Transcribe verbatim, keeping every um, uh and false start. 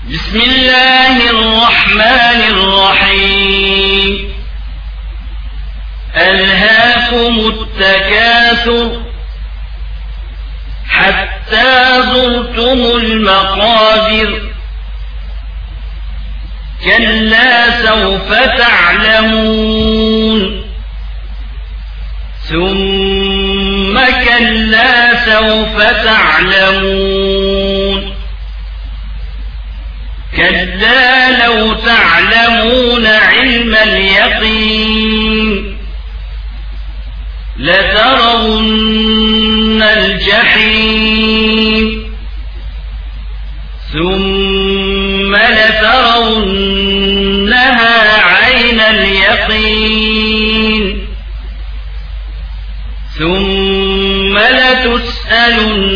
بسم الله الرحمن الرحيم ألهاكم التكاثر حتى زرتم المقابر كلا سوف تعلمون ثم كلا سوف تعلمون كلا لو تعلمون علم اليقين لترون الجحيم ثم لترونها عين اليقين ثم لتسألن